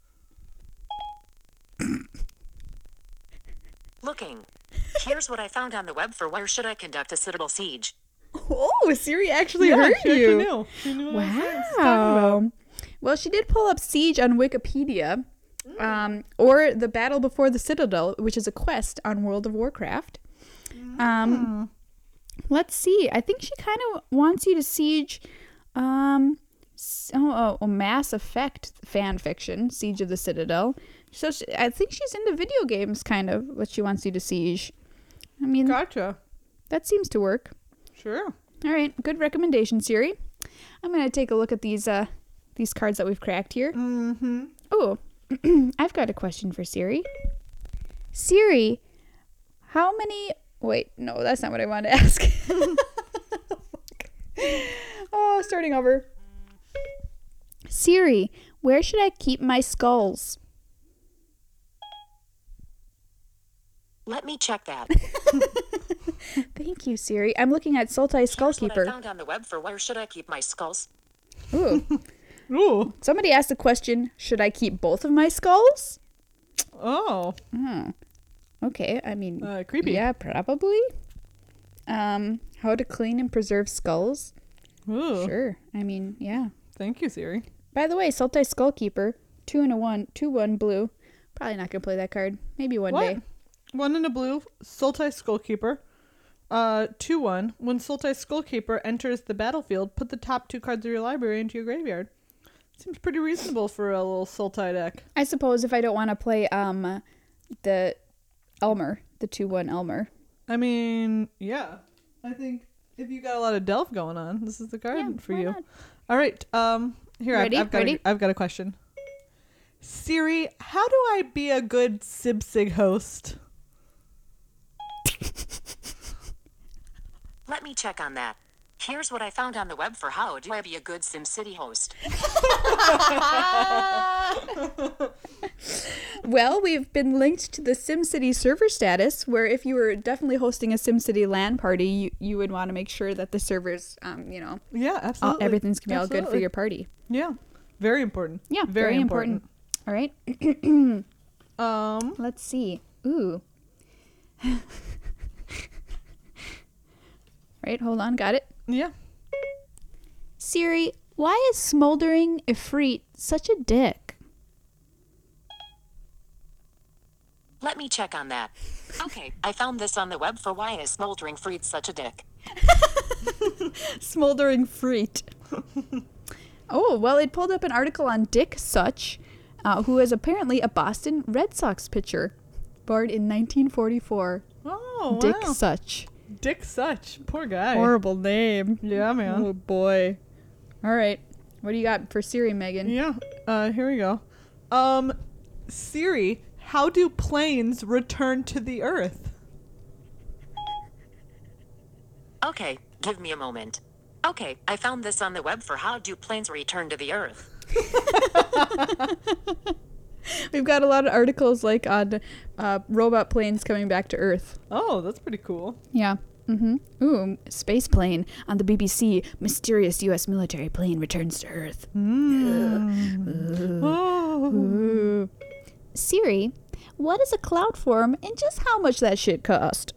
Looking. Here's what I found on the web for where should I conduct a citadel siege. Oh, Siri actually Yeah, heard she actually you. knew. She knew what I was talking about. Wow. Well, she did pull up Siege on Wikipedia, or the Battle Before the Citadel, which is a quest on World of Warcraft. Let's see. I think she kind of wants you to siege Mass Effect fan fiction, Siege of the Citadel. So I think she's into video games, kind of, what she wants you to siege. I mean, Gotcha. that seems to work. Sure. All right, good recommendation, Siri. I'm going to take a look at these cards that we've cracked here. Mm-hmm. Oh, I've got a question for Siri. Siri, how many... Wait, no, that's not what I wanted to ask. Oh, starting over. Siri, where should I keep my skulls? Let me check that. Thank you, Siri. I'm looking at Sultai Here's what I Skullkeeper. found on the web for where should I keep my skulls. Ooh. Ooh. Somebody asked the question, should I keep both of my skulls? Oh. Oh. Okay, I mean... Creepy. Yeah, probably. How to clean and preserve skulls? Ooh. Sure. I mean, yeah. Thank you, Siri. By the way, Sultai Skullkeeper, 2-1 blue. Probably not gonna play that card. Maybe one day. 1 in a blue, Sultai Skullkeeper. 2-1. When Sultai Skullkeeper enters the battlefield, put the top 2 cards of your library into your graveyard. Seems pretty reasonable for a little Sultai deck. I suppose if I don't want to play the Elmer, the 2-1 Elmer. I mean, yeah. I think if you got a lot of Delph going on, this is the card Yeah, for why you. not? All right. Here Ready? I've got a question. Siri, how do I be a good Sibsig host? Let me check on that. Here's what I found on the web for how do I be a good SimCity host. Well, we've been linked to the SimCity server status, where if you were definitely hosting a SimCity LAN party, you would want to make sure that the servers, Yeah, absolutely. everything's gonna be all good for Absolutely. your party. Yeah, very important. Yeah, very important. All right. Let's see. Ooh. Right, hold on, got it. Yeah. Siri, why is Smoldering Ifrit such a dick? Let me check on that. Okay, I found this on the web for why is Smoldering Freed such a dick. Smoldering Freet. Oh, well, it pulled up an article on Dick Such, who is apparently a Boston Red Sox pitcher, born in 1944. Oh, Dick wow. Such. Dick Such. Poor guy. Horrible name. Yeah, man. Oh, boy. All right. What do you got for Siri, Megan? Yeah. Here we go. Siri, how do planes return to the Earth? Okay, give me a moment. Okay, I found this on the web for how do planes return to the Earth. We've got a lot of articles like on robot planes coming back to Earth. Oh, that's pretty cool. Yeah. Mm-hmm. Ooh, space plane on the BBC. Mysterious U.S. military plane returns to Earth. Ooh. Siri, what is a cloud form and just how much that shit cost?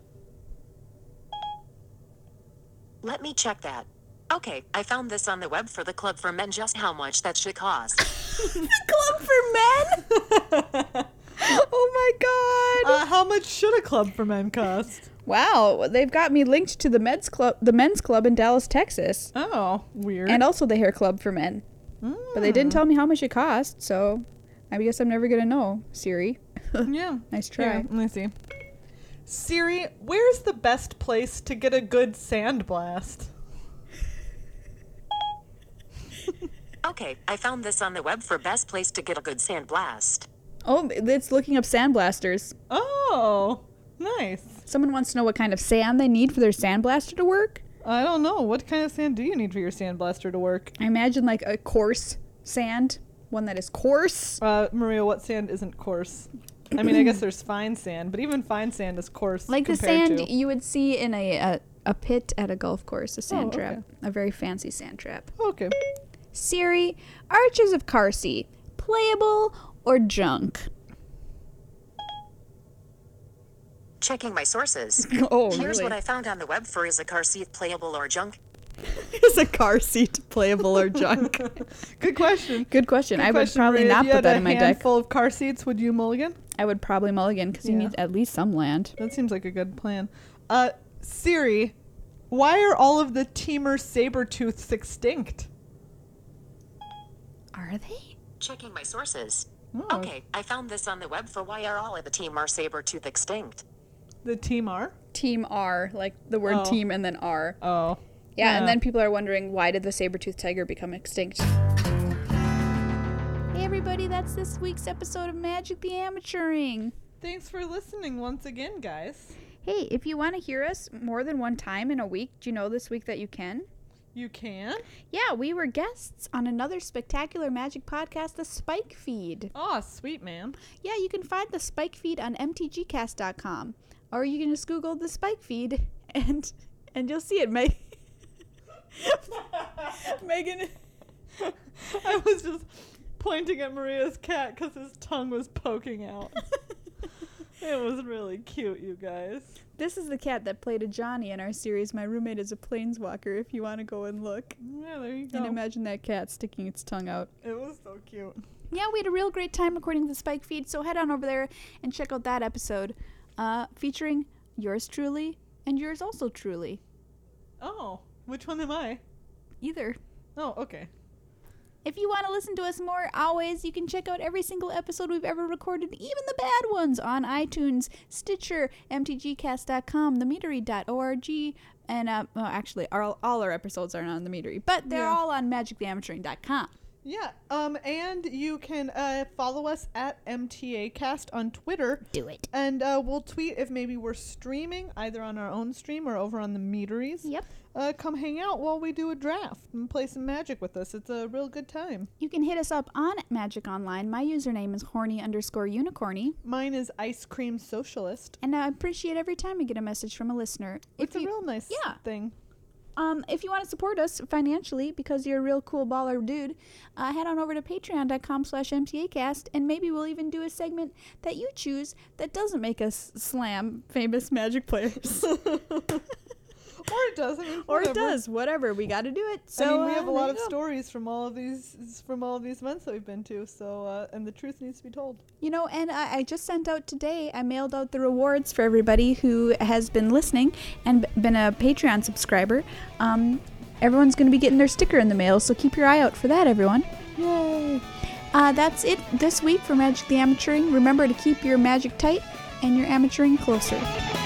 Let me check that. Okay, I found this on the web for the Club for Men just how much that should cost. The Club for Men? Oh my god. How much should a Club for Men cost? Wow, they've got me linked to the men's club in Dallas, Texas. Oh, weird. And also the hair club for men. But they didn't tell me how much it cost, so I guess I'm never gonna know, Siri. Yeah. Nice try. Here, let me see. Siri, where's the best place to get a good sandblast? Okay, I found this on the web for best place to get a good sandblast. Oh, it's looking up sandblasters. Oh, nice. Someone wants to know what kind of sand they need for their sandblaster to work. I don't know. What kind of sand do you need for your sandblaster to work? I imagine like a coarse sand, one that is coarse. Maria, what sand isn't coarse? I mean, I guess there's fine sand, but even fine sand is coarse. Like the compared sand to... you would see in a pit at a golf course, a sand okay. trap. A very fancy sand trap. Okay. Siri, Archers of Carsey, playable or junk? Checking my sources. Oh, Here's really? what I found on the web for is a car seat playable or junk. Is a car seat playable or junk? Good question. Good question. I would Question, probably Maria. not If you put that had in my a deck. handful of car seats, would you mulligan? I would probably mulligan because you Yeah. need at least some land. That seems like a good plan. Siri, why are all of the Temur saber-tooths extinct? Are they? Checking my sources. Oh. Okay, I found this on the web for why are all of the Temur saber-tooth extinct. The Temur? Team R, like the word Oh. team and then R. Oh. Yeah, and then people are wondering, why did the saber-toothed tiger become extinct? Hey everybody, that's this week's episode of Magic the Amateuring. Thanks for listening once again, guys. Hey, if you want to hear us more than one time in a week, do you know this week that you can? You can? Yeah, we were guests on another spectacular magic podcast, The Spike Feed. Oh, sweet, man. Yeah, you can find The Spike Feed on mtgcast.com. Or you can just Google The Spike Feed and you'll see it, Megan. I was just pointing at Maria's cat because his tongue was poking out. It was really cute, you guys. This is the cat that played a Johnny in our series, My Roommate is a Planeswalker, if you want to go and look. Yeah, there you go. And imagine that cat sticking its tongue out. It was so cute. Yeah, we had a real great time recording The Spike Feed, so head on over there and check out that episode, featuring yours truly and yours also truly. Oh, which one am I? Either. Oh, okay. If you want to listen to us more, always, you can check out every single episode we've ever recorded, even the bad ones, on iTunes, Stitcher, mtgcast.com, themeatery.org, and, actually, all our episodes are on the Meatery, but they're all on magictheamateuring.com. Yeah, and you can follow us at MTAcast on Twitter. Do it. And we'll tweet if maybe we're streaming, either on our own stream or over on the Meateries. Yep. Come hang out while we do a draft and play some Magic with us. It's a real good time. You can hit us up on Magic Online. My username is horny_unicorny. Mine is Ice Cream Socialist. And I appreciate every time I get a message from a listener. It's a real nice thing. If you want to support us financially because you're a real cool baller dude, head on over to patreon.com/MTAcast and maybe we'll even do a segment that you choose that doesn't make us slam famous Magic players. Or it does. I mean, Or it whatever. does. Whatever. We got to do it. So, I mean, we have a lot of there you go. stories from all of these events that we've been to. So, and the truth needs to be told. You know, and I just sent out today, I mailed out the rewards for everybody who has been listening and been a Patreon subscriber. Everyone's going to be getting their sticker in the mail, so keep your eye out for that, everyone. Yay! That's it this week for Magic the Amateuring. Remember to keep your magic tight and your amateuring closer.